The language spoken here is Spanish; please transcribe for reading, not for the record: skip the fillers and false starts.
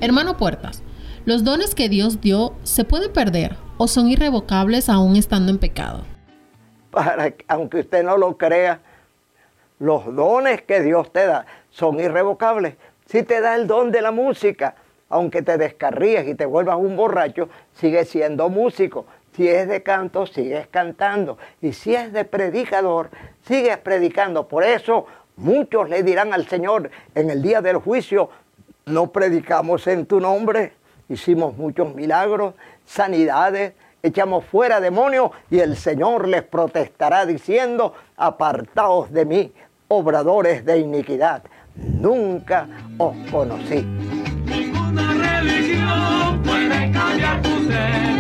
Hermano Puertas, ¿los dones que Dios dio se pueden perder o son irrevocables aún estando en pecado? Aunque usted no lo crea, los dones que Dios te da son irrevocables. Si te da el don de la música, aunque te descarríes y te vuelvas un borracho, sigues siendo músico. Si es de canto, sigues cantando. Y si es de predicador, sigues predicando. Por eso muchos le dirán al Señor en el día del juicio: no predicamos en tu nombre, hicimos muchos milagros, sanidades, echamos fuera demonios, y el Señor les protestará diciendo: apartaos de mí, obradores de iniquidad, nunca os conocí. Ninguna religión puede cambiar tu ser.